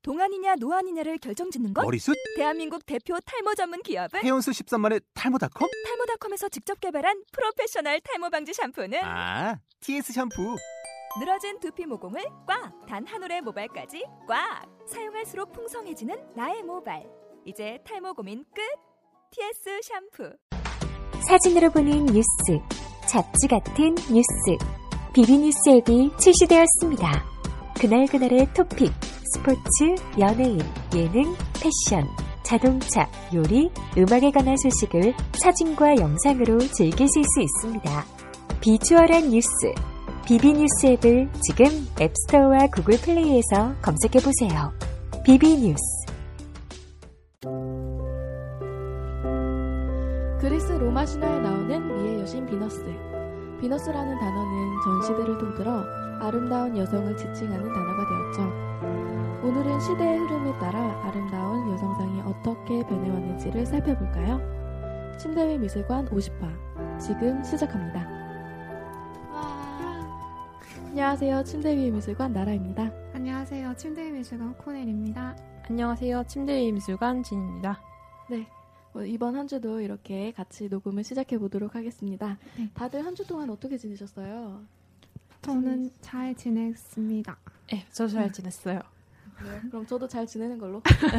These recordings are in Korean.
동안이냐 노안이냐를 결정짓는 것? 머리숱? 대한민국 대표 탈모 전문 기업은? 해온수 13만의 탈모닷컴? 탈모닷컴에서 직접 개발한 프로페셔널 탈모 방지 샴푸는? 아, TS 샴푸. 늘어진 두피 모공을 꽉! 단 한 올의 모발까지 꽉! 사용할수록 풍성해지는 나의 모발. 이제 탈모 고민 끝! TS 샴푸. 사진으로 보는 뉴스, 잡지 같은 뉴스, 비비뉴스 앱이 출시되었습니다. 그날그날의 토픽, 스포츠, 연예인, 예능, 패션, 자동차, 요리, 음악에 관한 소식을 사진과 영상으로 즐기실 수 있습니다. 비주얼한 뉴스, 비비뉴스 앱을 지금 앱스토어와 구글 플레이에서 검색해보세요. 비비뉴스. 그리스 로마 신화에 나오는 미의 여신 비너스. 비너스라는 단어는 전 시대를 통틀어 아름다운 여성을 지칭하는 단어가 되었죠. 오늘은 시대의 흐름에 따라 아름다운 여성상이 어떻게 변해왔는지를 살펴볼까요? 침대 위 미술관 50화 지금 시작합니다. 안녕하세요. 침대 위 미술관 나라입니다. 안녕하세요. 침대 위 미술관 코넬입니다. 안녕하세요. 침대 위 미술관 진입니다. 네. 이번 한 주도 이렇게 같이 녹음을 시작해 보도록 하겠습니다. 네. 다들 한 주 동안 어떻게 지내셨어요? 저는 잘 지냈습니다. 네, 저 잘 지냈어요. 네, 그럼 저도 잘 지내는 걸로.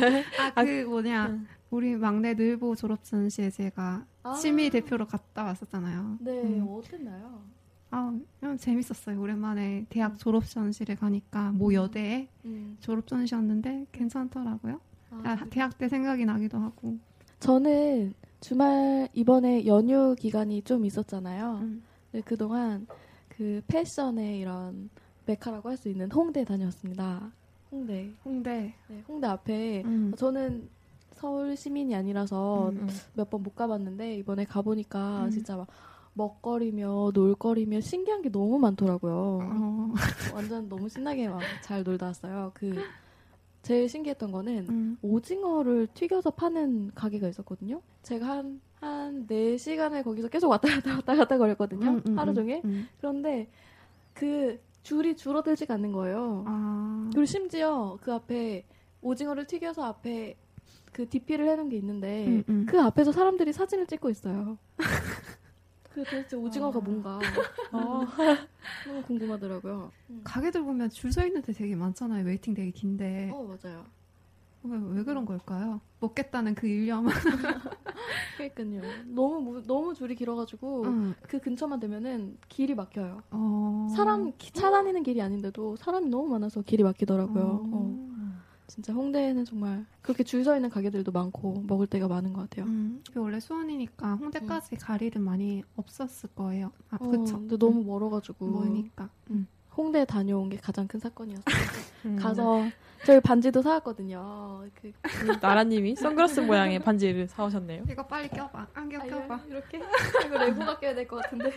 우리 막내 늘보 졸업 전시에 제가 심의 대표로 갔다 왔었잖아요. 네, 어땠나요? 그냥 재밌었어요. 오랜만에 대학 졸업 전시를 가니까 모 여대에 졸업 전시였는데 괜찮더라고요. 대학 때 생각이 나기도 하고. 저는 주말 이번에 연휴 기간이 좀 있었잖아요. 네, 그동안 그 패션의 이런 메카라고 할 수 있는 홍대 다녔습니다. 홍대. 네, 홍대 앞에 저는 서울 시민이 아니라서 몇 번 못 가봤는데 이번에 가보니까 진짜 막 먹거리며 놀거리며 신기한 게 너무 많더라고요. 완전 너무 신나게 막 잘 놀다 왔어요. 제일 신기했던 거는 오징어를 튀겨서 파는 가게가 있었거든요. 제가 한 4시간을 거기서 계속 왔다 갔다 거렸거든요. 하루 종일. 그런데 그 줄이 줄어들지가 않는 거예요. 그리고 심지어 그 앞에 오징어를 튀겨서 앞에 그 DP를 해놓은 게 있는데 그 앞에서 사람들이 사진을 찍고 있어요. 그 도대체 오징어가 뭔가 너무 궁금하더라고요. 가게들 보면 줄 서 있는 데 되게 많잖아요. 웨이팅 되게 긴데. 맞아요. 왜 그런 걸까요? 먹겠다는 그 일념은. 그러니까요. 너무 줄이 길어가지고 그 근처만 되면은 길이 막혀요. 차 다니는 길이 아닌데도 사람이 너무 많아서 길이 막히더라고요. 진짜 홍대에는 정말 그렇게 줄 서 있는 가게들도 많고 먹을 데가 많은 것 같아요. 원래 수원이니까 홍대까지 갈 일은 많이 없었을 거예요. 그쵸? 근데 너무 멀어가지고 뭐니까. 홍대 다녀온 게 가장 큰 사건이었어요. 가서 저희 반지도 사왔거든요. 나라님이 선글라스 모양의 반지를 사오셨네요. 이거 빨리 껴봐. 안경 껴봐. 이렇게? 이거 레고가 껴야 될 것 같은데.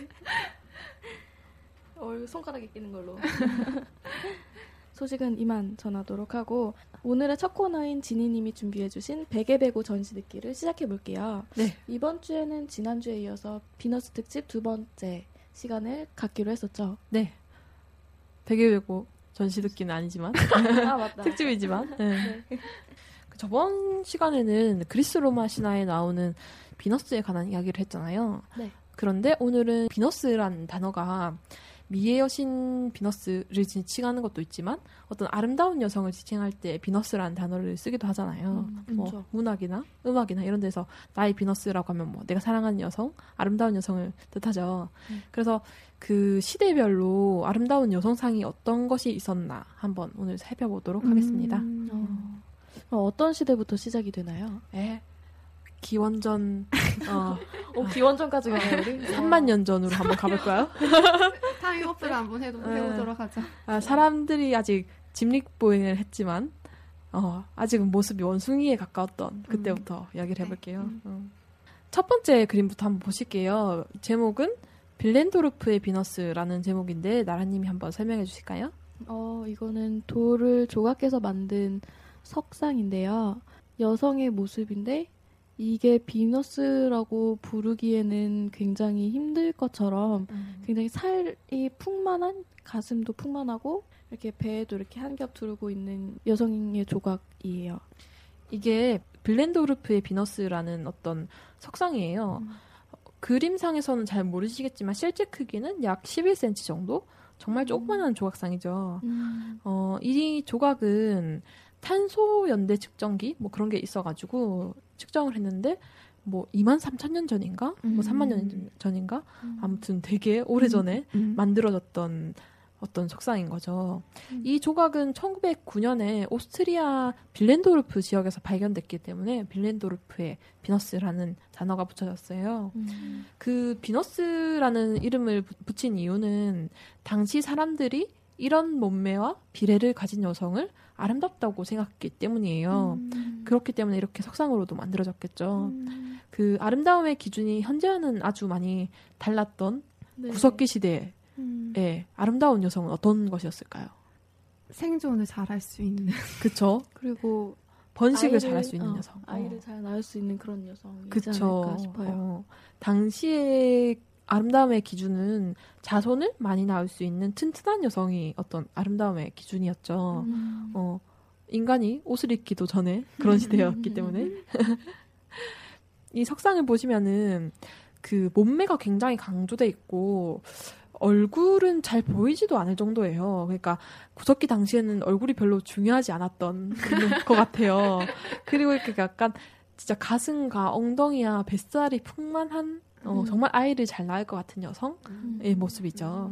손가락에 끼는 걸로. 소식은 이만 전하도록 하고 오늘의 첫 코너인 지니님이 준비해주신 베개베고 전시 듣기를 시작해볼게요. 네. 이번 주에는 지난주에 이어서 비너스 특집 2번째 시간을 갖기로 했었죠. 네. 베개베고 전시 듣기는 아니지만 맞다. 특집이지만 네. 저번 시간에는 그리스 로마 신화에 나오는 비너스에 관한 이야기를 했잖아요. 네. 그런데 오늘은 비너스라는 단어가 미의 여신 비너스를 지칭하는 것도 있지만 어떤 아름다운 여성을 지칭할 때 비너스라는 단어를 쓰기도 하잖아요. 그렇죠. 문학이나 음악이나 이런 데서 나의 비너스라고 하면 내가 사랑하는 여성, 아름다운 여성을 뜻하죠. 그래서 그 시대별로 아름다운 여성상이 어떤 것이 있었나 한번 오늘 살펴보도록 하겠습니다. 어떤 시대부터 시작이 되나요? 기원전 기원전까지 가요 우리? 3만 년 전으로 한번 가볼까요? 타임워프를 한번 해보도록 하죠. 사람들이 아직 직립보행을 했지만 아직은 모습이 원숭이에 가까웠던 그때부터 이야기를 해볼게요. 첫 번째 그림부터 한번 보실게요. 제목은 빌렌도르프의 비너스라는 제목인데 나라님이 한번 설명해 주실까요? 이거는 돌을 조각해서 만든 석상인데요. 여성의 모습인데 이게 비너스라고 부르기에는 굉장히 힘들 것처럼 굉장히 살이 풍만한 가슴도 풍만하고 이렇게 배에도 이렇게 한 겹 두르고 있는 여성의 조각이에요. 이게 빌렌도르프의 비너스라는 어떤 석상이에요. 그림상에서는 잘 모르시겠지만 실제 크기는 약 11cm 정도? 정말 조그만한 조각상이죠. 이 조각은 탄소 연대 측정기 뭐 그런 게 있어가지고 측정을 했는데 뭐 23,000년 전인가? 뭐 3만 년 전인가? 아무튼 되게 오래전에 만들어졌던 어떤 석상인 거죠. 이 조각은 1909년에 오스트리아 빌렌도르프 지역에서 발견됐기 때문에 빌렌도르프의 비너스라는 단어가 붙여졌어요. 그 비너스라는 이름을 붙인 이유는 당시 사람들이 이런 몸매와 비례를 가진 여성을 아름답다고 생각했기 때문이에요. 그렇기 때문에 이렇게 석상으로도 만들어졌겠죠. 그 아름다움의 기준이 현재와는 아주 많이 달랐던 네. 구석기 시대에 아름다운 여성은 어떤 것이었을까요? 생존을 잘할 수 있는. 그쵸. 그리고 번식을 잘할 수 있는 여성. 아이를 잘 낳을 수 있는 그런 여성이지 그쵸. 않을까 싶어요. 당시의 아름다움의 기준은 자손을 많이 낳을 수 있는 튼튼한 여성이 어떤 아름다움의 기준이었죠. 인간이 옷을 입기도 전에 그런 시대였기 때문에. 이 석상을 보시면은 그 몸매가 굉장히 강조돼 있고 얼굴은 잘 보이지도 않을 정도예요. 그러니까 구석기 당시에는 얼굴이 별로 중요하지 않았던 것 같아요. 그리고 이렇게 약간 진짜 가슴과 엉덩이와 뱃살이 풍만한 정말 아이를 잘 낳을 것 같은 여성의 모습이죠.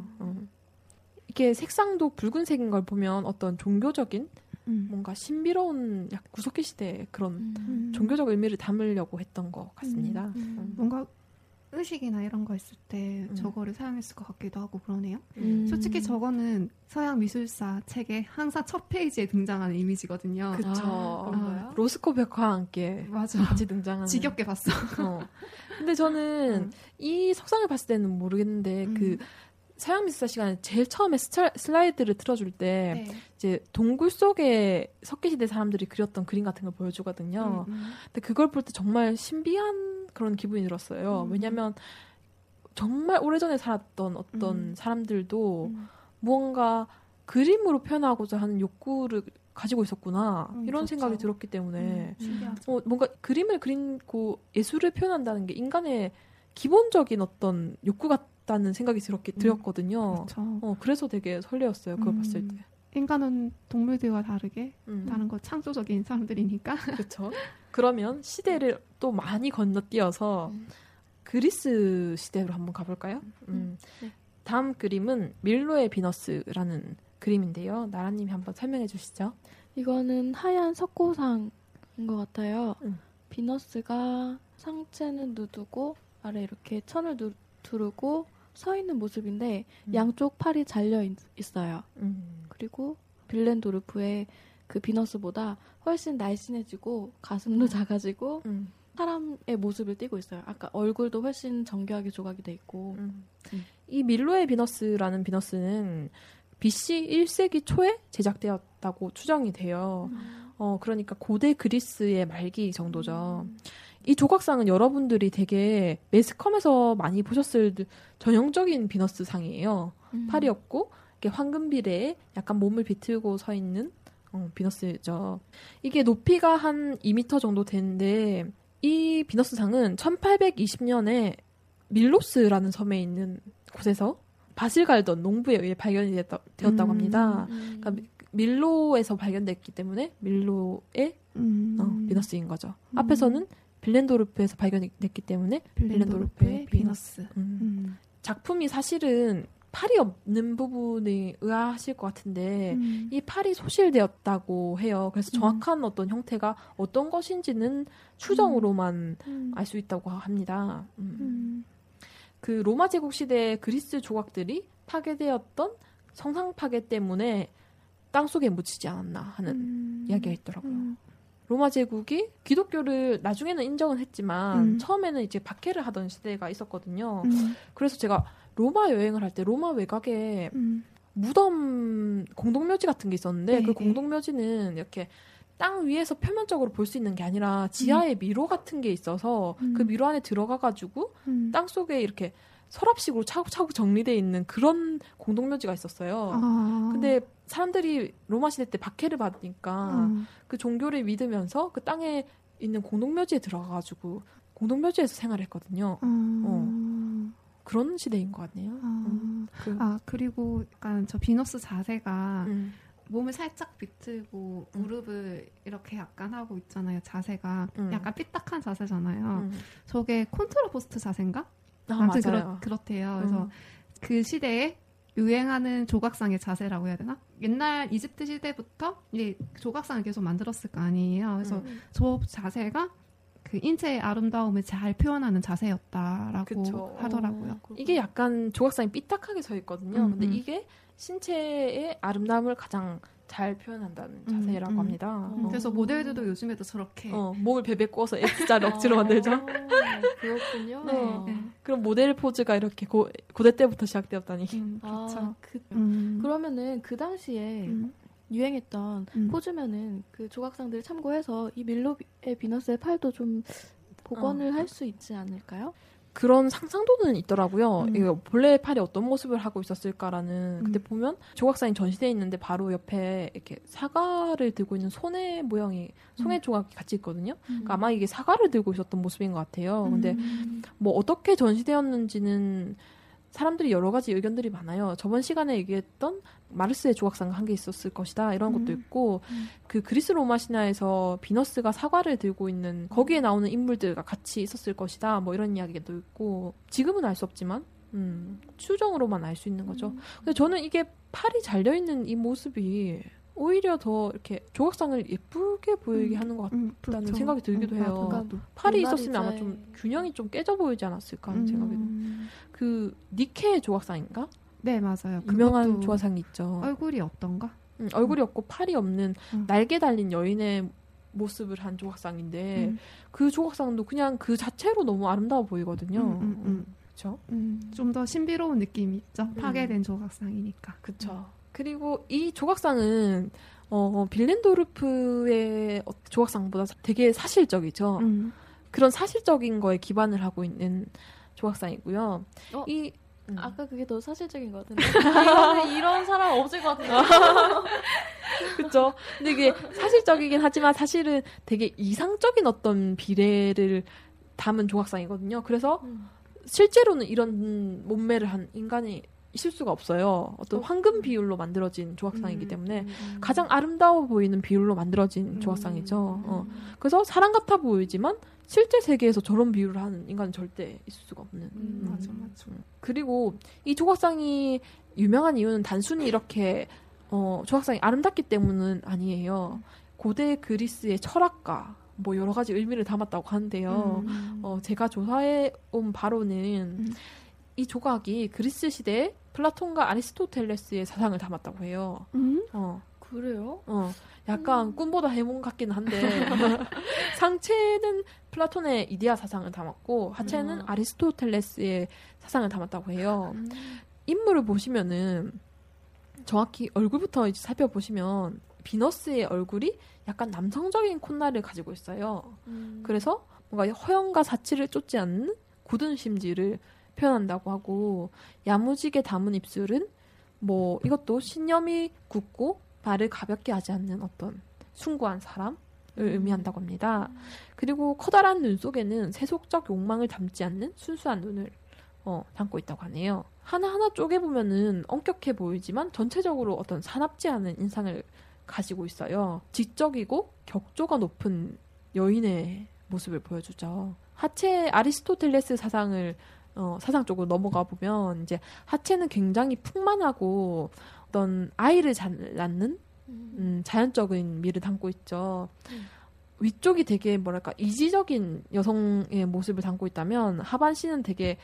이게 색상도 붉은색인 걸 보면 어떤 종교적인 뭔가 신비로운 약 구석기 시대의 그런 종교적 의미를 담으려고 했던 것 같습니다. 뭔가 의식이나 이런 거 했을 때 저거를 사용했을 것 같기도 하고 그러네요. 솔직히 저거는 서양 미술사 책에 항상 첫 페이지에 등장하는 이미지거든요. 그쵸. 로스코 벽화와 함께 맞아. 같이 등장하는. 지겹게 봤어. 근데 저는 이 석상을 봤을 때는 모르겠는데 그 서양 미술사 시간에 제일 처음에 슬라이드를 틀어줄 때 이제 동굴 속에 석기시대 사람들이 그렸던 그림 같은 걸 보여주거든요. 근데 그걸 볼 때 정말 신비한 그런 기분이 들었어요. 왜냐하면 정말 오래전에 살았던 어떤 사람들도 무언가 그림으로 표현하고자 하는 욕구를 가지고 있었구나 이런 좋죠. 생각이 들었기 때문에 신기하죠. 뭔가 그림을 그리고 예술을 표현한다는 게 인간의 기본적인 어떤 욕구 같다는 생각이 들었거든요. 그래서 되게 설레었어요. 그걸 봤을 때. 인간은 동물들과 다르게 다른 거 창조적인 사람들이니까. 그렇죠. 그러면 시대를 또 많이 건너뛰어서 그리스 시대로 한번 가볼까요? 네. 다음 그림은 밀로의 비너스라는 그림인데요. 나라님이 한번 설명해 주시죠. 이거는 하얀 석고상인 것 같아요. 비너스가 상체는 누두고 아래 이렇게 천을 두르고 서 있는 모습인데 양쪽 팔이 잘려 있어요. 그리고 빌렌도르프의 그 비너스보다 훨씬 날씬해지고 가슴도 작아지고 사람의 모습을 띠고 있어요. 아까 얼굴도 훨씬 정교하게 조각이 돼 있고. 이 밀로의 비너스라는 비너스는 BC 1세기 초에 제작되었다고 추정이 돼요. 그러니까 고대 그리스의 말기 정도죠. 이 조각상은 여러분들이 되게 매스컴에서 많이 보셨을 전형적인 비너스 상이에요. 팔이 없고 이렇게 황금 비례에 약간 몸을 비틀고 서 있는 비너스죠. 이게 높이가 한 2m 정도 되는데 이 비너스 상은 1820년에 밀로스라는 섬에 있는 곳에서 밭을 갈던 농부에 의해 발견이 되었다고 합니다. 그러니까 밀로에서 발견됐기 때문에 밀로의 비너스인 거죠. 앞에서는 빌렌도르프에서 발견됐기 때문에 빌렌도르프의 비너스. 작품이 사실은 팔이 없는 부분이 의아하실 것 같은데 이 팔이 소실되었다고 해요. 그래서 정확한 어떤 형태가 어떤 것인지는 추정으로만 알 수 있다고 합니다. 그 로마 제국 시대 그리스 조각들이 파괴되었던 성상 파괴 때문에 땅속에 묻히지 않았나 하는 이야기가 있더라고요. 로마 제국이 기독교를 나중에는 인정은 했지만 처음에는 이제 박해를 하던 시대가 있었거든요. 그래서 제가 로마 여행을 할 때 로마 외곽에 무덤 공동묘지 같은 게 있었는데 그 공동묘지는 이렇게 땅 위에서 표면적으로 볼 수 있는 게 아니라 지하에 미로 같은 게 있어서 그 미로 안에 들어가가지고 땅 속에 이렇게 서랍식으로 차곡차곡 정리되어 있는 그런 공동묘지가 있었어요. 근데 사람들이 로마 시대 때 박해를 받으니까 그 종교를 믿으면서 그 땅에 있는 공동묘지에 들어가가지고 공동묘지에서 생활했거든요. 그런 시대인 것 같네요. 그리고 약간 저 비너스 자세가 몸을 살짝 비틀고 무릎을 이렇게 약간 하고 있잖아요. 자세가 약간 삐딱한 자세잖아요. 저게 콘트라포스트 자세인가? 아무튼 맞아요. 그렇대요. 그래서 그 시대에 유행하는 조각상의 자세라고 해야 되나? 옛날 이집트 시대부터 이제 조각상을 계속 만들었을 거 아니에요. 그래서 저 자세가 그 인체의 아름다움을 잘 표현하는 자세였다라고 그쵸. 하더라고요. 이게 약간 조각상이 삐딱하게 서 있거든요. 근데 이게 신체의 아름다움을 가장 잘 표현한다는 자세라고 합니다. 그래서 모델들도 요즘에도 저렇게 몸을 베베 꼬서 X자를 억지로 만들죠. 그렇군요. 네. 그럼 모델 포즈가 이렇게 고대 때부터 시작되었다니. 그렇죠. 그러면은 그 당시에 유행했던 포즈면은 그 조각상들을 참고해서 이 밀로의 비너스의 팔도 좀 복원을 할 수 있지 않을까요? 그런 상상도는 있더라고요. 이거 본래 팔이 어떤 모습을 하고 있었을까라는. 근데 보면 조각상이 전시되어 있는데 바로 옆에 이렇게 사과를 들고 있는 손의 모양이 손의 조각이 같이 있거든요. 그러니까 아마 이게 사과를 들고 있었던 모습인 것 같아요. 근데 뭐 어떻게 전시되었는지는 사람들이 여러 가지 의견들이 많아요. 저번 시간에 얘기했던 마르스의 조각상 한 게 있었을 것이다. 이런 것도 있고 그 그리스 로마 신화에서 비너스가 사과를 들고 있는 거기에 나오는 인물들과 같이 있었을 것이다. 뭐 이런 이야기도 있고 지금은 알 수 없지만 추정으로만 알 수 있는 거죠. 근데 저는 이게 팔이 잘려 있는 이 모습이 오히려 더 이렇게 조각상을 예쁘게 보이게 하는 것 같다는 그렇죠. 생각이 들기도 해요. 그러니까 팔이 있었으면 아마 좀 균형이 좀 깨져 보이지 않았을까 하는 생각이 들어요. 그 니케 조각상인가? 네, 맞아요. 유명한 조각상이 있죠. 얼굴이 어떤가? 얼굴이 없고 팔이 없는 날개 달린 여인의 모습을 한 조각상인데 그 조각상도 그냥 그 자체로 너무 아름다워 보이거든요. 그렇죠? 좀 더 신비로운 느낌이 있죠. 파괴된 조각상이니까. 그렇죠. 그리고 이 조각상은 빌렌도르프의 조각상보다 되게 사실적이죠. 그런 사실적인 거에 기반을 하고 있는 조각상이고요. 아까 그게 더 사실적인 것 같은데. 이거는 이런 사람 없을 것 같은데. 그렇죠. 근데 이게 사실적이긴 하지만 사실은 되게 이상적인 어떤 비례를 담은 조각상이거든요. 그래서 실제로는 이런 몸매를 한 인간이 있을 수가 없어요. 어떤 황금 비율로 만들어진 조각상이기 때문에 가장 아름다워 보이는 비율로 만들어진 조각상이죠. 그래서 사람 같아 보이지만 실제 세계에서 저런 비율을 하는 인간은 절대 있을 수가 없는. 맞아. 그리고 이 조각상이 유명한 이유는 단순히 이렇게 조각상이 아름답기 때문은 아니에요. 고대 그리스의 철학과 뭐 여러 가지 의미를 담았다고 하는데요. 제가 조사해 온 바로는 이 조각이 그리스 시대에 플라톤과 아리스토텔레스의 사상을 담았다고 해요. 그래요? 약간 꿈보다 해몽 같긴 한데 상체는 플라톤의 이데아 사상을 담았고 하체는 아리스토텔레스의 사상을 담았다고 해요. 인물을 보시면은 정확히 얼굴부터 이제 살펴보시면 비너스의 얼굴이 약간 남성적인 콧날을 가지고 있어요. 그래서 뭔가 허영과 사치를 쫓지 않는 굳은 심지를 표현한다고 하고 야무지게 담은 입술은 뭐 이것도 신념이 굳고 발을 가볍게 하지 않는 어떤 숭고한 사람을 의미한다고 합니다. 그리고 커다란 눈 속에는 세속적 욕망을 담지 않는 순수한 눈을 담고 있다고 하네요. 하나하나 쪼개보면은 엄격해 보이지만 전체적으로 어떤 사납지 않은 인상을 가지고 있어요. 지적이고 격조가 높은 여인의 모습을 보여주죠. 하체 아리스토텔레스 사상 쪽으로 넘어가 보면 이제 하체는 굉장히 풍만하고 어떤 아이를 잘 낳는 자연적인 미를 담고 있죠. 위쪽이 되게 뭐랄까 이지적인 여성의 모습을 담고 있다면 하반신은 되게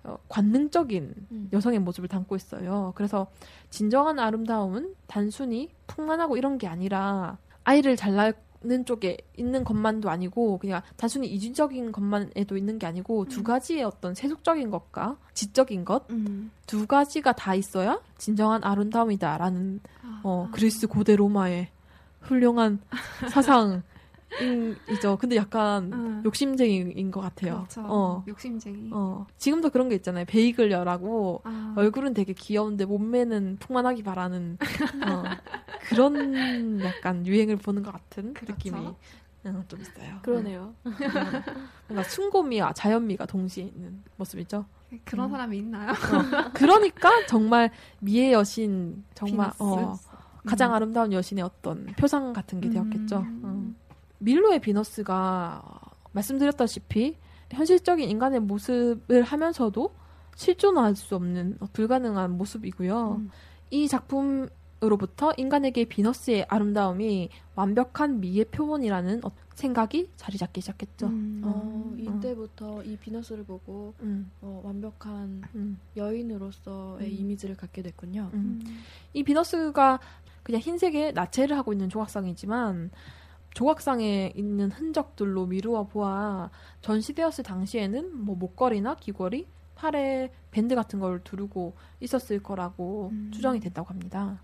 관능적인 여성의 모습을 담고 있어요. 그래서 진정한 아름다움은 단순히 풍만하고 이런 게 아니라 아이를 잘 낳는 쪽에 있는 것만도 아니고 그냥 단순히 이지적인 것만에도 있는 게 아니고 두 가지의 어떤 세속적인 것과 지적인 것 두 가지가 다 있어야 진정한 아름다움이다라는 그리스 고대 로마의 훌륭한 사상이 이죠. 근데 약간 욕심쟁이인 것 같아요. 그렇죠. 욕심쟁이. 지금도 그런 게 있잖아요. 베이글녀라고 얼굴은 되게 귀여운데 몸매는 풍만하기 바라는 그런 약간 유행을 보는 것 같은 그렇죠? 느낌이 좀 있어요. 그러네요. 뭔가 순고미와 자연미가 동시에 있는 모습이죠. 그런 사람이 있나요? 그러니까 정말 미의 여신, 정말 비너스. 가장 아름다운 여신의 어떤 표상 같은 게 되었겠죠. 밀로의 비너스가 말씀드렸다시피 현실적인 인간의 모습을 하면서도 실존할 수 없는 불가능한 모습이고요. 이 작품으로부터 인간에게 비너스의 아름다움이 완벽한 미의 표본이라는 생각이 자리 잡기 시작했죠. 이때부터 이 비너스를 보고 완벽한 여인으로서의 이미지를 갖게 됐군요. 이 비너스가 그냥 흰색에 나체를 하고 있는 조각상이지만 조각상에 있는 흔적들로 미루어 보아 전시되었을 당시에는 뭐 목걸이나 귀걸이, 팔에 밴드 같은 걸 두르고 있었을 거라고 추정이 됐다고 합니다.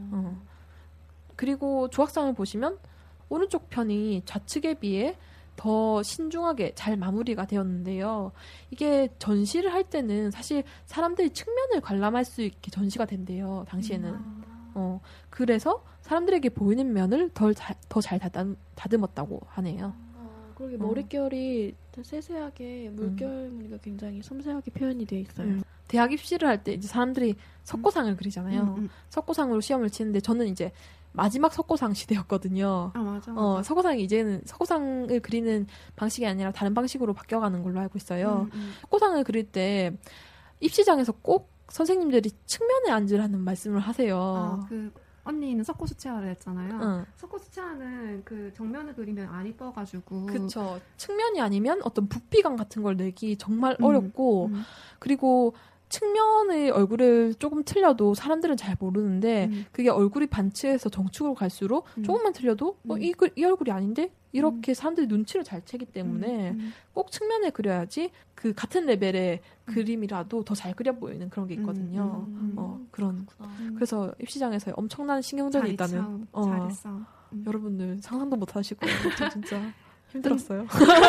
그리고 조각상을 보시면 오른쪽 편이 좌측에 비해 더 신중하게 잘 마무리가 되었는데요. 이게 전시를 할 때는 사실 사람들이 측면을 관람할 수 있게 전시가 된대요. 당시에는. 그래서 사람들에게 보이는 면을 더 잘 다듬었다고 하네요. 그러게 머릿결이 세세하게 물결 무늬가 굉장히 섬세하게 표현이 되어 있어요. 대학 입시를 할 때 이제 사람들이 석고상을 그리잖아요. 석고상으로 시험을 치는데 저는 이제 마지막 석고상 시대였거든요. 맞아. 석고상이 이제는 석고상을 그리는 방식이 아니라 다른 방식으로 바뀌어가는 걸로 알고 있어요. 석고상을 그릴 때 입시장에서 꼭 선생님들이 측면에 앉으라는 말씀을 하세요. 언니는 석고수채화를 했잖아요. 석고수채화는 그 정면을 그리면 안 이뻐가지고. 그쵸. 측면이 아니면 어떤 부피감 같은 걸 내기 정말 어렵고, 그리고 측면의 얼굴을 조금 틀려도 사람들은 잘 모르는데, 그게 얼굴이 반치해서 정축으로 갈수록 조금만 틀려도, 이 얼굴이 아닌데? 이렇게 사람들이 눈치를 잘 채기 때문에 꼭 측면에 그려야지 그 같은 레벨의 그림이라도 더 잘 그려 보이는 그런 게 있거든요. 그래서 입시장에서 엄청난 신경전이 있다는. 잘했어. 여러분들 상상도 못 하실 거예요. 저 진짜 힘들었어요.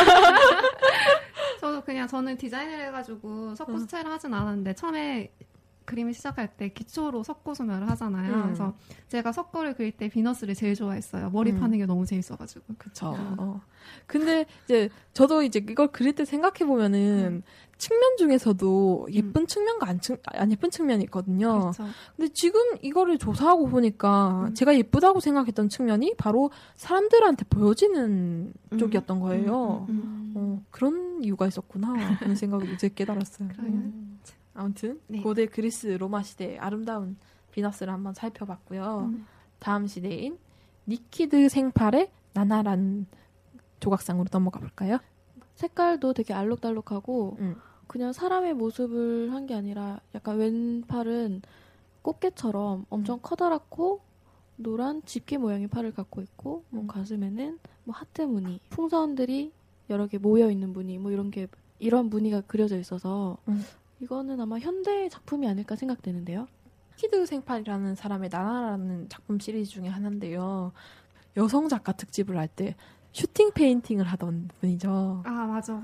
저는 디자인을 해가지고 석고수채를 하진 않았는데 처음에 그림을 시작할 때 기초로 석고소멸을 하잖아요. 그래서 제가 석고를 그릴 때 비너스를 제일 좋아했어요. 머리 파는 게 너무 재밌어가지고. 그쵸. 근데 이제 저도 이제 이걸 그릴 때 생각해 보면은 측면 중에서도 예쁜 측면과 안 예쁜 측면이 있거든요. 그렇죠. 근데 지금 이거를 조사하고 보니까 제가 예쁘다고 생각했던 측면이 바로 사람들한테 보여지는 쪽이었던 거예요. 그런 이유가 있었구나 하는 생각을 이제 깨달았어요. 아무튼 고대 그리스 로마 시대의 아름다운 비너스를 한번 살펴봤고요. 다음 시대인 니키드 생팔의 나나라는 조각상으로 넘어가 볼까요? 색깔도 되게 알록달록하고 그냥 사람의 모습을 한 게 아니라 약간 왼팔은 꽃게처럼 엄청 커다랗고 노란 집게 모양의 팔을 갖고 있고 가슴에는 뭐 하트 무늬, 풍선들이 여러 개 모여 있는 무늬, 뭐 이런 무늬가 그려져 있어서 이거는 아마 현대 작품이 아닐까 생각되는데요. 니키드 생팔이라는 사람의 나나라는 작품 시리즈 중에 하나인데요. 여성 작가 특집을 할 때 슈팅 페인팅을 하던 분이죠. 맞아.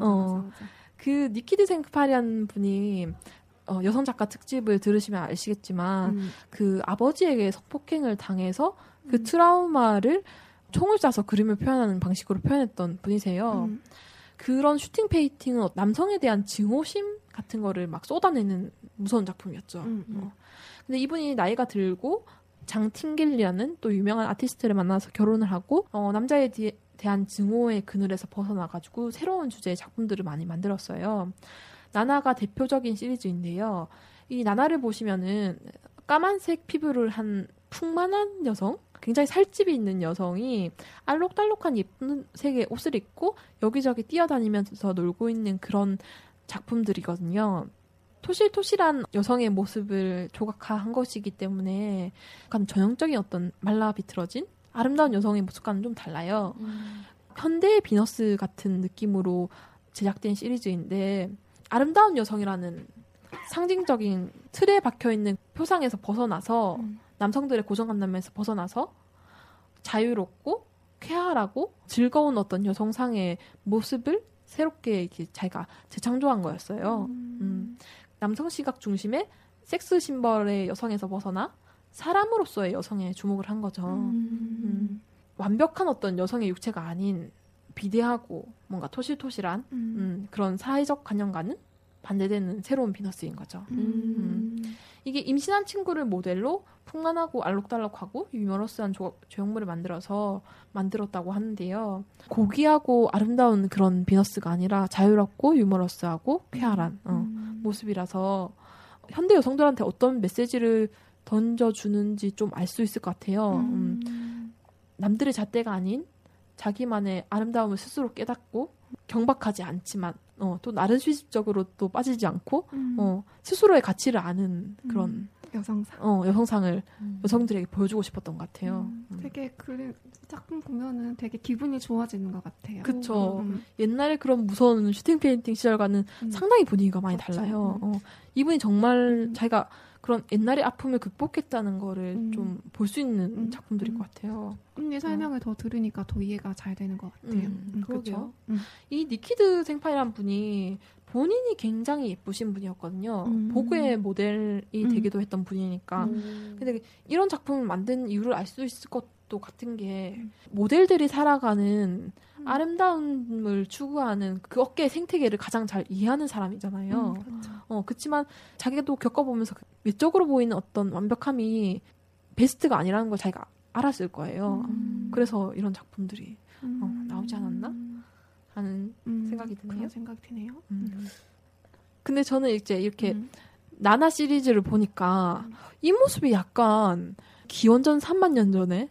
그 니키드 생팔이라는 분이 여성 작가 특집을 들으시면 아시겠지만 그 아버지에게 성폭행을 당해서 그 트라우마를 총을 쏴서 그림을 표현하는 방식으로 표현했던 분이세요. 그런 슈팅 페인팅은 남성에 대한 증오심 같은 거를 막 쏟아내는 무서운 작품이었죠. 근데 이분이 나이가 들고 장팅길이라는 또 유명한 아티스트를 만나서 결혼을 하고 남자에 대한 증오의 그늘에서 벗어나가지고 새로운 주제의 작품들을 많이 만들었어요. 나나가 대표적인 시리즈인데요. 이 나나를 보시면은 까만색 피부를 한 풍만한 여성, 굉장히 살집이 있는 여성이 알록달록한 예쁜 색의 옷을 입고 여기저기 뛰어다니면서 놀고 있는 그런 작품들이거든요. 토실토실한 여성의 모습을 조각화한 것이기 때문에 약간 전형적인 어떤 말라 비틀어진 아름다운 여성의 모습과는 좀 달라요. 현대의 비너스 같은 느낌으로 제작된 시리즈인데 아름다운 여성이라는 상징적인 틀에 박혀있는 표상에서 벗어나서 남성들의 고정관념에서 벗어나서 자유롭고 쾌활한 활발하고 즐거운 어떤 여성상의 모습을 새롭게 이렇게 자기가 재창조한 거였어요. 남성 시각 중심의 섹스 심벌의 여성에서 벗어나 사람으로서의 여성에 주목을 한 거죠. 완벽한 어떤 여성의 육체가 아닌 비대하고 뭔가 토실토실한 그런 사회적 관념과는 반대되는 새로운 비너스인 거죠. 이게 임신한 친구를 모델로 풍만하고 알록달록하고 유머러스한 조형물을 만들었다고 하는데요. 고귀하고 아름다운 그런 비너스가 아니라 자유롭고 유머러스하고 쾌활한 모습이라서 현대 여성들한테 어떤 메시지를 던져주는지 좀 알 수 있을 것 같아요. 남들의 잣대가 아닌 자기만의 아름다움을 스스로 깨닫고 경박하지 않지만 또 나른수직적으로 또 빠지지 않고 스스로의 가치를 아는 그런 여성상을 여성들에게 보여주고 싶었던 것 같아요. 되게 작품 보면은 되게 기분이 좋아지는 것 같아요. 그쵸. 옛날에 그런 무서운 슈팅 페인팅 시절과는 상당히 분위기가 많이 달라요. 이분이 정말 자기가 그런 옛날의 아픔을 극복했다는 거를 좀 볼 수 있는 작품들일 것 같아요. 이 설명을 더 들으니까 더 이해가 잘 되는 것 같아요. 그렇죠. 이 니키드 생파이라는 분이 본인이 굉장히 예쁘신 분이었거든요. 보그의 모델이 되기도 했던 분이니까. 근데 이런 작품을 만든 이유를 알 수 있을 것도 같은 게 모델들이 살아가는 아름다움을 추구하는 그 어깨의 생태계를 가장 잘 이해하는 사람이잖아요. 그렇지만 자기도 겪어보면서 외적으로 보이는 어떤 완벽함이 베스트가 아니라는 걸 자기가 알았을 거예요. 그래서 이런 작품들이 나오지 않았나 하는 생각이 드네요. 그런 생각이 드네요. 근데 저는 이제 이렇게 나나 시리즈를 보니까 이 모습이 약간 기원전 3만 년 전에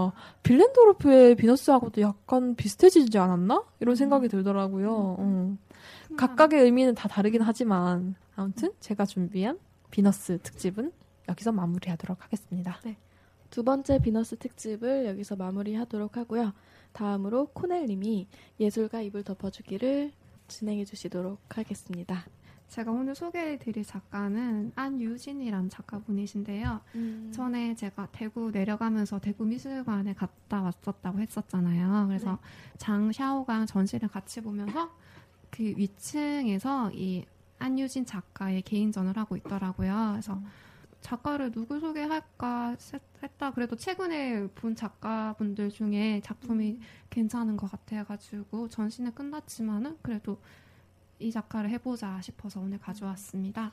빌렌도르프의 비너스하고도 약간 비슷해지지 않았나? 이런 생각이 들더라고요. 각각의 의미는 다 다르긴 하지만 아무튼 제가 준비한 비너스 특집은 여기서 마무리하도록 하겠습니다. 네. 두 번째 비너스 특집을 여기서 마무리하도록 하고요. 다음으로 코넬님이 예술가 입을 덮어주기를 진행해 주시도록 하겠습니다. 제가 오늘 소개해드릴 작가는 안유진이라는 작가분이신데요. 전에 제가 대구 내려가면서 대구 미술관에 갔다 왔었다고 했었잖아요. 그래서 장샤오강 전시를 같이 보면서 그 위층에서 이 안유진 작가의 개인전을 하고 있더라고요. 그래서 작가를 누구 소개할까 했다. 그래도 최근에 본 작가분들 중에 작품이 괜찮은 것 같아가지고 전시는 끝났지만은 그래도 이 작가를 해보자 싶어서 오늘 가져왔습니다.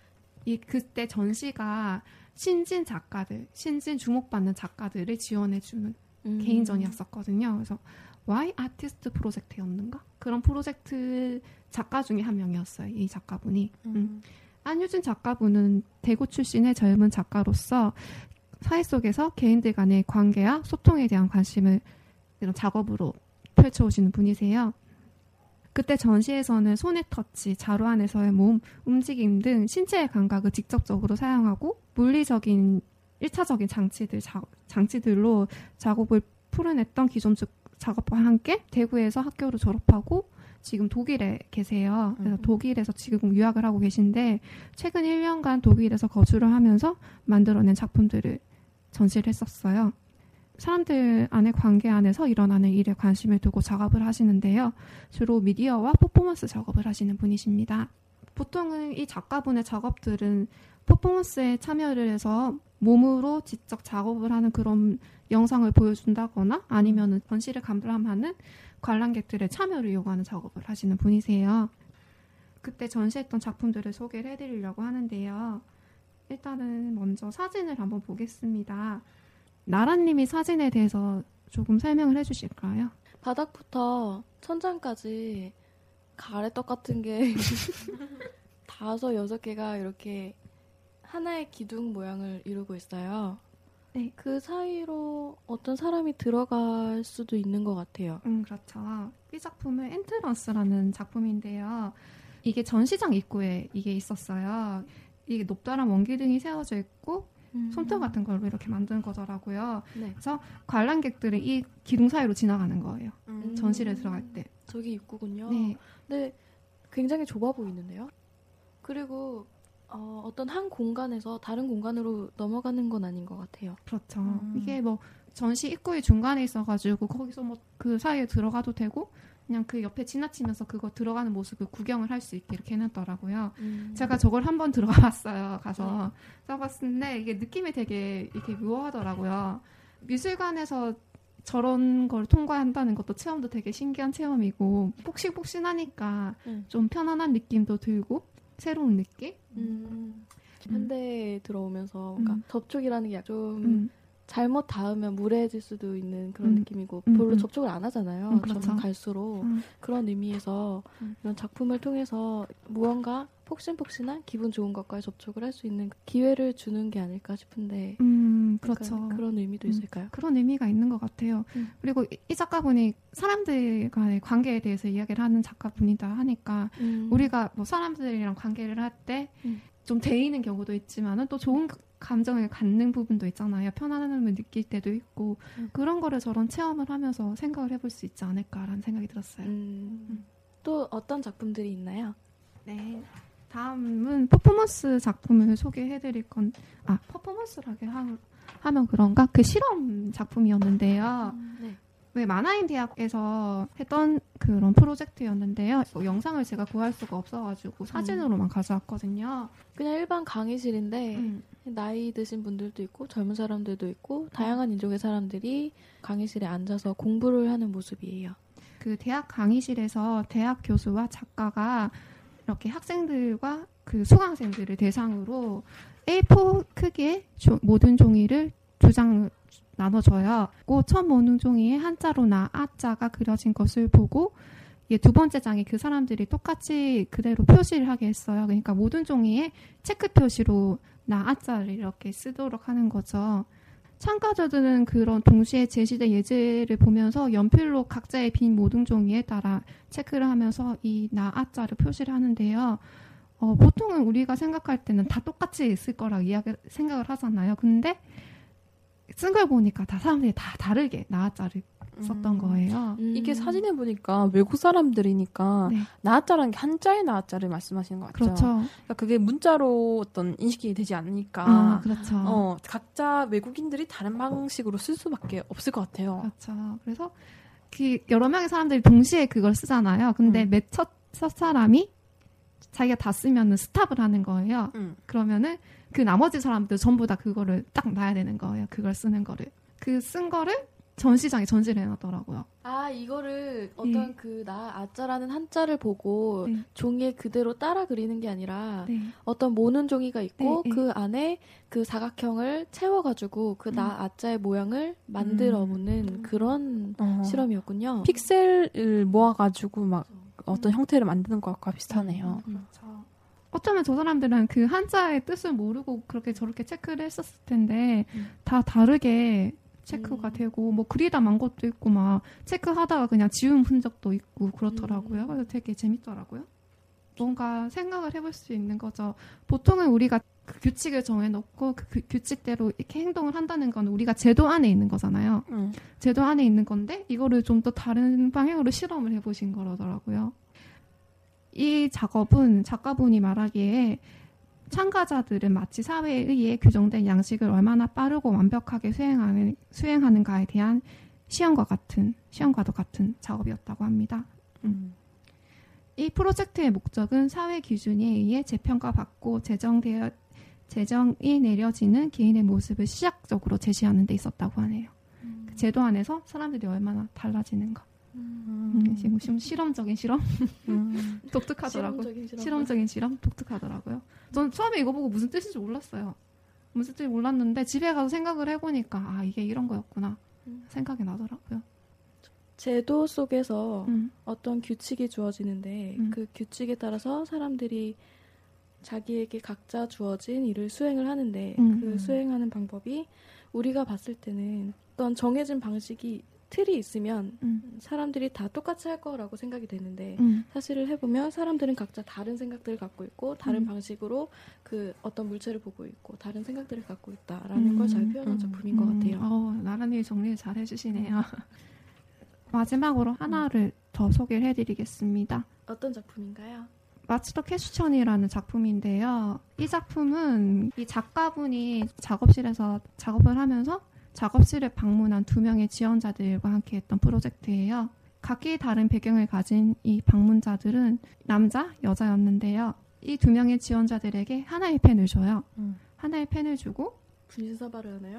그때 전시가 신진 주목받는 작가들을 지원해주는 개인전이었었거든요. 그래서 Y 아티스트 프로젝트였는가? 그런 프로젝트 작가 중에 한 명이었어요. 이 작가분이. 안유진 작가분은 대구 출신의 젊은 작가로서 사회 속에서 개인들 간의 관계와 소통에 대한 관심을 이런 작업으로 펼쳐오시는 분이세요. 그때 전시에서는 손의 터치, 자루 안에서의 몸, 움직임 등 신체의 감각을 직접적으로 사용하고 물리적인 1차적인 장치들로 작업을 풀어냈던 기존 작업과 함께 대구에서 학교를 졸업하고 지금 독일에 계세요. 그래서 독일에서 지금 유학을 하고 계신데 최근 1년간 독일에서 거주를 하면서 만들어낸 작품들을 전시를 했었어요. 사람들 안의 관계 안에서 일어나는 일에 관심을 두고 작업을 하시는데요. 주로 미디어와 퍼포먼스 작업을 하시는 분이십니다. 보통은 이 작가분의 작업들은 퍼포먼스에 참여를 해서 몸으로 직접 작업을 하는 그런 영상을 보여준다거나 아니면 전시를 감람하는 관람객들의 참여를 요구하는 작업을 하시는 분이세요. 그때 전시했던 작품들을 소개를 해드리려고 하는데요. 일단은 먼저 사진을 한번 보겠습니다. 나라님이 사진에 대해서 조금 설명을 해주실까요? 바닥부터 천장까지 가래떡 같은 게 5, 6개가 이렇게 하나의 기둥 모양을 이루고 있어요. 네. 그 사이로 어떤 사람이 들어갈 수도 있는 것 같아요. 그렇죠. 이 작품은 엔트런스라는 작품인데요. 이게 전시장 입구에 이게 있었어요. 이게 높다란 원기둥이 세워져 있고 솜털 같은 걸로 이렇게 만든 거더라고요. 네. 그래서 관람객들은 이 기둥 사이로 지나가는 거예요. 전시를 들어갈 때. 저기 입구군요. 네. 근데 굉장히 좁아 보이는데요. 그리고 어떤 한 공간에서 다른 공간으로 넘어가는 건 아닌 것 같아요. 그렇죠. 이게 뭐 전시 입구의 중간에 있어가지고 거기서 뭐 그 사이에 들어가도 되고 그냥 그 옆에 지나치면서 그거 들어가는 모습을 구경을 할 수 있게 이렇게 해놨더라고요. 제가 저걸 한번 들어가봤어요. 가서 써봤는데 이게 느낌이 되게 이렇게 묘하더라고요. 미술관에서 저런 걸 통과한다는 것도 체험도 되게 신기한 체험이고 폭신폭신하니까 좀 편안한 느낌도 들고 새로운 느낌? 현대에 들어오면서 그러니까 접촉이라는 게 좀 잘못 닿으면 무례해질 수도 있는 그런 느낌이고 별로 접촉을 안 하잖아요. 그렇죠. 점점 갈수록 그런 의미에서 이런 작품을 통해서 무언가 폭신폭신한 기분 좋은 것과 접촉을 할 수 있는 기회를 주는 게 아닐까 싶은데 그렇죠. 그런 의미도 있을까요? 그런 의미가 있는 것 같아요. 그리고 이 작가분이 사람들 간의 관계에 대해서 이야기를 하는 작가분이다 하니까 우리가 뭐 사람들이랑 관계를 할 때 좀 데이는 경우도 있지만은 또 좋은 감정을 갖는 부분도 있잖아요. 편안함을 느낄 때도 있고 그런 거를 저런 체험을 하면서 생각을 해볼 수 있지 않을까라는 생각이 들었어요. 또 어떤 작품들이 있나요? 네. 다음은 퍼포먼스 작품을 소개해드릴 퍼포먼스라고 하면 그런가? 그 실험 작품이었는데요. 네. 왜 마나임 대학에서 했던 그런 프로젝트였는데요. 영상을 제가 구할 수가 없어가지고 사진으로만 가져왔거든요. 그냥 일반 강의실인데 나이 드신 분들도 있고 젊은 사람들도 있고 다양한 인종의 사람들이 강의실에 앉아서 공부를 하는 모습이에요. 그 대학 강의실에서 대학 교수와 작가가 이렇게 학생들과 그 수강생들을 대상으로 A4 크기의 모든 종이를 2장 나눠줘요. 첫 모든 종이에 한자로 나, 아자가 그려진 것을 보고 두 번째 장에 그 사람들이 똑같이 그대로 표시를 하게 했어요. 그러니까 모든 종이에 체크 표시로 나, 아자를 이렇게 쓰도록 하는 거죠. 참가자들은 그런 동시에 제시된 예제를 보면서 연필로 각자의 빈 모든 종이에 따라 체크를 하면서 이 나, 아자를 표시를 하는데요. 보통은 우리가 생각할 때는 다 똑같이 쓸 거라고 생각을 하잖아요. 근데 쓴 걸 보니까 다 사람들이 다 다르게 나아자를 썼던 거예요. 이게 사진에 보니까 외국 사람들이니까 네. 나아자라는 게 한자의 나아자를 말씀하시는 것 같죠. 그렇죠. 그러니까 그게 문자로 어떤 인식이 되지 않으니까 그렇죠. 각자 외국인들이 다른 방식으로 쓸 수밖에 없을 것 같아요. 그렇죠. 그래서 여러 명의 사람들이 동시에 그걸 쓰잖아요. 근데 맨 첫 사람이 자기가 다 쓰면은 스탑을 하는 거예요. 그러면은 그 나머지 사람들 전부 다 그거를 딱 놔야 되는 거예요. 그걸 쓰는 거를. 그 쓴 거를 전시장에 전시를 해놨더라고요. 이거를 어떤 나 아자라는 한자를 보고 종이에 그대로 따라 그리는 게 아니라 어떤 모는 종이가 있고 그 안에 그 사각형을 채워가지고 그 나 아자의 모양을 만들어보는 그런 실험이었군요. 픽셀을 모아가지고 막 어떤 형태를 만드는 것과 비슷하네요. 그렇죠. 어쩌면 저 사람들은 그 한자의 뜻을 모르고 그렇게 저렇게 체크를 했었을 텐데 다 다르게 체크가 되고 뭐 그리다 만 것도 있고 막 체크하다가 그냥 지운 흔적도 있고 그렇더라고요. 그래서 되게 재밌더라고요. 뭔가 생각을 해볼 수 있는 거죠. 보통은 우리가 그 규칙을 정해놓고 그 규칙대로 이렇게 행동을 한다는 건 우리가 제도 안에 있는 거잖아요. 제도 안에 있는 건데 이거를 좀 더 다른 방향으로 실험을 해보신 거라더라고요. 이 작업은 작가분이 말하기에 참가자들은 마치 사회에 의해 규정된 양식을 얼마나 빠르고 완벽하게 수행하는가에 대한 시험과도 같은 작업이었다고 합니다. 이 프로젝트의 목적은 사회 기준에 의해 재평가받고 제정이 내려지는 개인의 모습을 시각적으로 제시하는 데 있었다고 하네요. 그 제도 안에서 사람들이 얼마나 달라지는가. 지금 실험적인 실험? 독특하더라고요. 실험적인 실험? 독특하더라고요. 저는 처음에 이거 보고 무슨 뜻인지 몰랐어요. 무슨 뜻인지 몰랐는데 집에 가서 생각을 해보니까 이게 이런 거였구나 생각이 나더라고요. 제도 속에서 어떤 규칙이 주어지는데 그 규칙에 따라서 사람들이 자기에게 각자 주어진 일을 수행을 하는데 그 수행하는 방법이 우리가 봤을 때는 어떤 정해진 방식이 틀이 있으면 사람들이 다 똑같이 할 거라고 생각이 되는데 사실을 해보면 사람들은 각자 다른 생각들을 갖고 있고 다른 방식으로 그 어떤 물체를 보고 있고 다른 생각들을 갖고 있다라는 걸 잘 표현한 작품인 것 같아요. 나란히 정리를 잘 해주시네요. 마지막으로 하나를 더 소개를 해드리겠습니다. 어떤 작품인가요? 마스터 퀘스천이라는 작품인데요. 이 작품은 이 작가분이 작업실에서 작업을 하면서 작업실을 방문한 2명의 지원자들과 함께 했던 프로젝트예요. 각기 다른 배경을 가진 이 방문자들은 남자, 여자였는데요. 이 2명의 지원자들에게 하나의 펜을 줘요. 하나의 펜을 주고 분신사발을 하나요?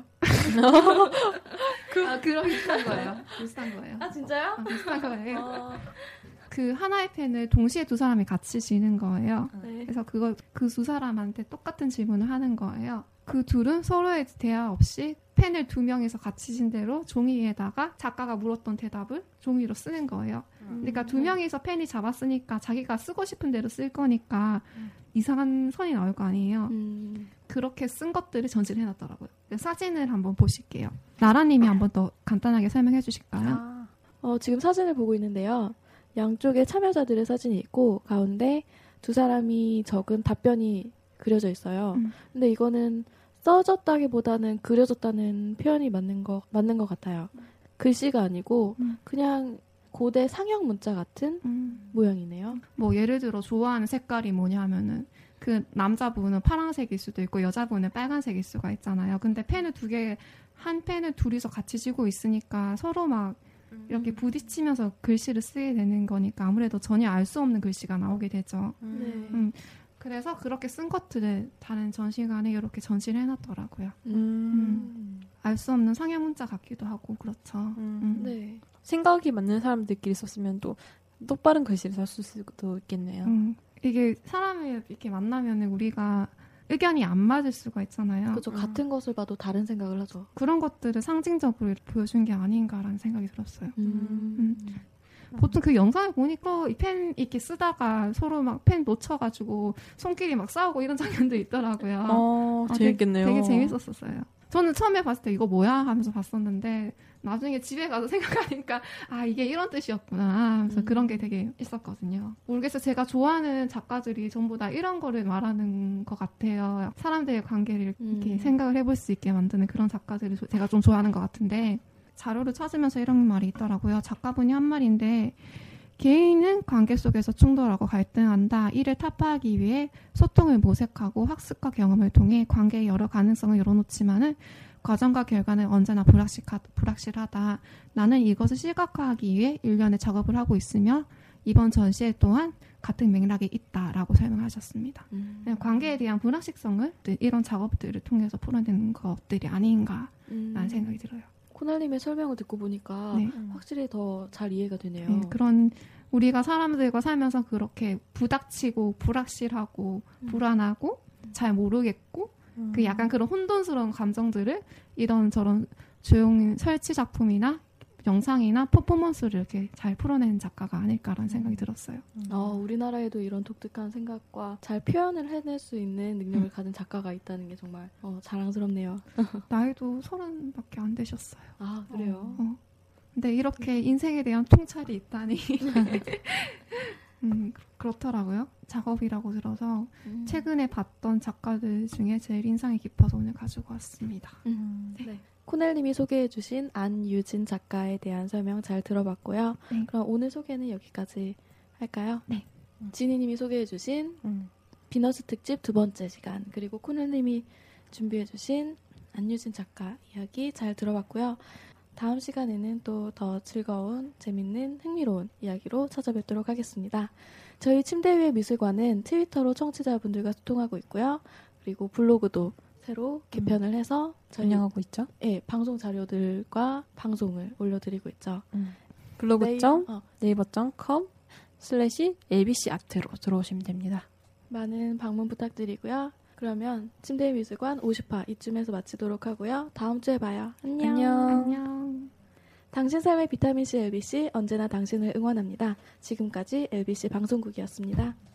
그런 비슷한 거예요. 비슷한 거예요. 아 진짜요? 비슷한 거예요. 그 하나의 펜을 동시에 2사람이 같이 쥐는 거예요. 네. 그래서 그 2사람한테 똑같은 질문을 하는 거예요. 그 둘은 서로의 대화 없이 펜을 2명이서 같이 진 대로 종이 위에다가 작가가 물었던 대답을 종이 위로 쓰는 거예요. 그러니까 2명이서 펜이 잡았으니까 자기가 쓰고 싶은 대로 쓸 거니까 이상한 선이 나올 거 아니에요. 그렇게 쓴 것들을 전시를 해놨더라고요. 사진을 한번 보실게요. 나라님이 한번 더 간단하게 설명해 주실까요? 지금 사진을 보고 있는데요. 양쪽에 참여자들의 사진이 있고 가운데 2사람이 적은 답변이 그려져 있어요. 근데 이거는 써졌다기보다는 그려졌다는 표현이 맞는 것 같아요. 글씨가 아니고 그냥 고대 상형 문자 같은 모양이네요. 뭐 예를 들어 좋아하는 색깔이 뭐냐면은 그 남자분은 파란색일 수도 있고 여자분은 빨간색일 수가 있잖아요. 근데 펜을 한 펜을 둘이서 같이 쥐고 있으니까 서로 막 이렇게 부딪히면서 글씨를 쓰게 되는 거니까 아무래도 전혀 알 수 없는 글씨가 나오게 되죠. 네. 그래서 그렇게 쓴 것들을 다른 전시관에 이렇게 전시를 해놨더라고요. 알 수 없는 상형 문자 같기도 하고 그렇죠. 네. 생각이 맞는 사람들끼리 썼으면 또 똑바른 글씨를 쓸 수도 있겠네요. 이게 사람을 이렇게 만나면 우리가 의견이 안 맞을 수가 있잖아요. 그렇죠. 같은 것을 봐도 다른 생각을 하죠. 그런 것들을 상징적으로 보여준 게 아닌가라는 생각이 들었어요. 보통 그 영상을 보니까 이 펜 이렇게 쓰다가 서로 막 펜 놓쳐가지고 손끼리 막 싸우고 이런 장면도 있더라고요. 재밌겠네요. 되게 재밌었어요. 저는 처음에 봤을 때 이거 뭐야 하면서 봤었는데 나중에 집에 가서 생각하니까 이게 이런 뜻이었구나 하면서 그런 게 되게 있었거든요. 모르겠어요. 제가 좋아하는 작가들이 전부 다 이런 거를 말하는 것 같아요. 사람들의 관계를 이렇게 생각을 해볼 수 있게 만드는 그런 작가들을 제가 좀 좋아하는 것 같은데 자료를 찾으면서 이런 말이 있더라고요. 작가분이 한 말인데 개인은 관계 속에서 충돌하고 갈등한다. 이를 타파하기 위해 소통을 모색하고 학습과 경험을 통해 관계의 여러 가능성을 열어놓지만은 과정과 결과는 언제나 불확실하다. 나는 이것을 시각화하기 위해 일련의 작업을 하고 있으며 이번 전시회 또한 같은 맥락이 있다라고 설명하셨습니다. 관계에 대한 불확실성을 이런 작업들을 통해서 풀어내는 것들이 아닌가라는 생각이 들어요. 코날님의 설명을 듣고 보니까 네. 확실히 더 잘 이해가 되네요. 네, 그런 우리가 사람들과 살면서 그렇게 부닥치고 불확실하고 불안하고 잘 모르겠고 그 약간 그런 혼돈스러운 감정들을 이런 저런 조용히 설치 작품이나 영상이나 퍼포먼스를 이렇게 잘 풀어내는 작가가 아닐까라는 생각이 들었어요. 우리나라에도 이런 독특한 생각과 잘 표현을 해낼 수 있는 능력을 가진 작가가 있다는 게 정말 자랑스럽네요. 나이도 30밖에 안 되셨어요. 아, 그래요? 근데 이렇게 인생에 대한 통찰이 있다니 그렇더라고요. 작업이라고 들어서 최근에 봤던 작가들 중에 제일 인상이 깊어서 오늘 가지고 왔습니다. 네. 코넬님이 소개해주신 안유진 작가에 대한 설명 잘 들어봤고요. 네. 그럼 오늘 소개는 여기까지 할까요? 네. 지니님이 소개해주신 비너스 특집 2번째 시간, 그리고 코넬님이 준비해주신 안유진 작가 이야기 잘 들어봤고요. 다음 시간에는 또 더 즐거운, 재밌는, 흥미로운 이야기로 찾아뵙도록 하겠습니다. 저희 침대 위의 미술관은 트위터로 청취자분들과 소통하고 있고요. 그리고 블로그도 새로 개편을 해서 운영하고 있죠. 네, 방송 자료들과 방송을 올려드리고 있죠. 블로그.naver.com/lbc아트로 들어오시면 됩니다. 많은 방문 부탁드리고요. 그러면 침대의 미술관 50화 이쯤에서 마치도록 하고요. 다음 주에 봐요. 안녕. 당신 삶의 비타민C LBC, 언제나 당신을 응원합니다. 지금까지 LBC 방송국이었습니다.